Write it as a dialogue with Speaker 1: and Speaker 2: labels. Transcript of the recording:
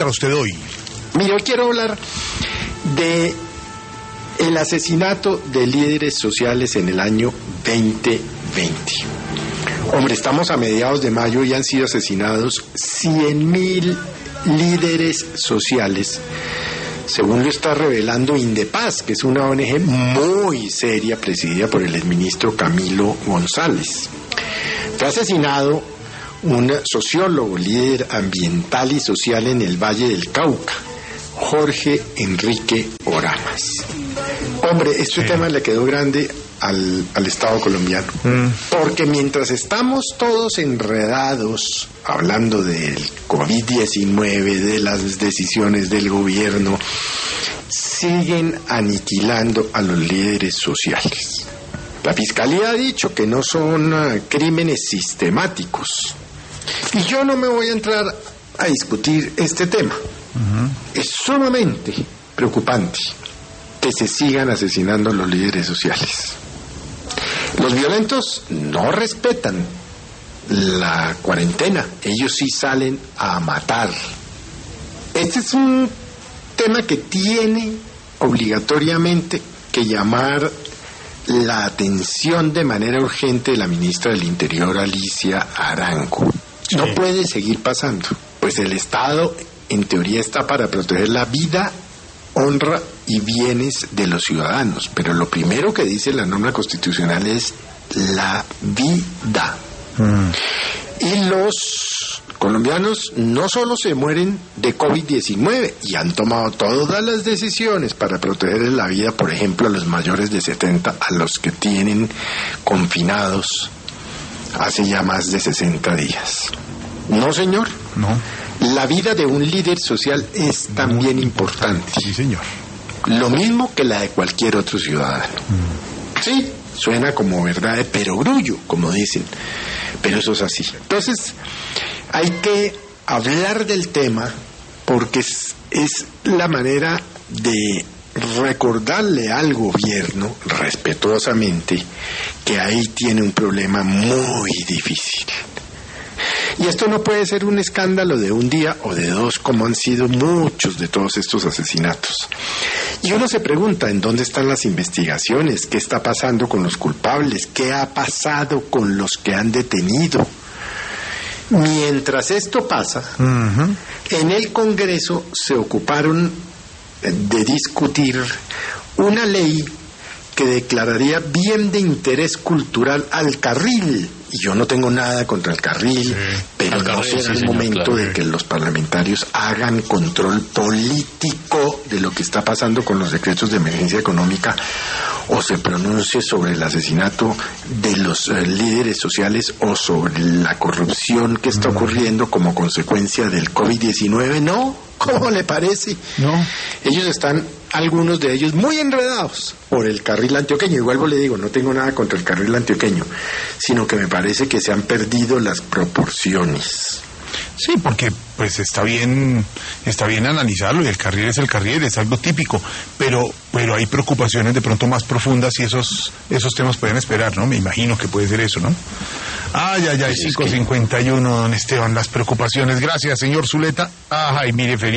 Speaker 1: para usted hoy?
Speaker 2: Mira, hoy quiero hablar de el asesinato de líderes sociales en el año 2020. Hombre, estamos a mediados de mayo y han sido asesinados 100.000 líderes sociales, según lo está revelando Indepaz, que es una ONG muy seria presidida por el exministro Camilo González. Fue asesinado un sociólogo, líder ambiental y social en el Valle del Cauca, Jorge Enrique Oramas. Hombre, este tema le quedó grande al Estado colombiano, porque mientras estamos todos enredados hablando del COVID-19, de las decisiones del gobierno, siguen aniquilando a los líderes sociales. La Fiscalía ha dicho que no son crímenes sistemáticos, y yo no me voy a entrar a discutir este tema. Es sumamente preocupante que se sigan asesinando los líderes sociales. Los violentos no respetan la cuarentena, ellos sí salen a matar. Este es un tema que tiene obligatoriamente que llamar la atención de manera urgente de la ministra del Interior, Alicia Arango. Sí. No puede seguir pasando, pues el Estado en teoría está para proteger la vida, honra y bienes de los ciudadanos, pero lo primero que dice la norma constitucional es la vida. Y los colombianos no solo se mueren de COVID-19 y han tomado todas las decisiones para proteger la vida, por ejemplo, a los mayores de 70, a los que tienen confinados hace ya más de 60 días. No, señor.
Speaker 1: No.
Speaker 2: La vida de un líder social es también importante.
Speaker 1: Sí, señor.
Speaker 2: Lo mismo que la de cualquier otro ciudadano. Sí, suena como verdad de perogrullo, como dicen, pero eso es así. Entonces, hay que hablar del tema porque es la manera de recordarle al gobierno, respetuosamente, que ahí tiene un problema muy difícil. Y esto no puede ser un escándalo de un día o de dos, como han sido muchos de todos estos asesinatos. Y uno se pregunta, ¿en dónde están las investigaciones? ¿Qué está pasando con los culpables? ¿Qué ha pasado con los que han detenido? Mientras esto pasa, en el Congreso se ocuparon de discutir una ley que declararía bien de interés cultural al carril. Y yo no tengo nada contra el carril, pero no será el momento de que los parlamentarios hagan control político de lo que está pasando con los decretos de emergencia económica o se pronuncie sobre el asesinato de los líderes sociales o sobre la corrupción que está ocurriendo como consecuencia del COVID-19. No, ¿cómo le parece?
Speaker 1: No.
Speaker 2: Ellos están, algunos de ellos, muy enredados por el carril antioqueño. Y vuelvo, le digo, no tengo nada contra el carril antioqueño, sino que me parece que se han perdido las proporciones.
Speaker 1: Sí, porque pues está bien analizarlo, y el carril es el carril, es algo típico, pero hay preocupaciones de pronto más profundas y esos temas pueden esperar, ¿no? Me imagino que puede ser eso, ¿no? Ay, 5:51, don Esteban, las preocupaciones. Gracias, señor Zuleta. Ay, mire, feliz.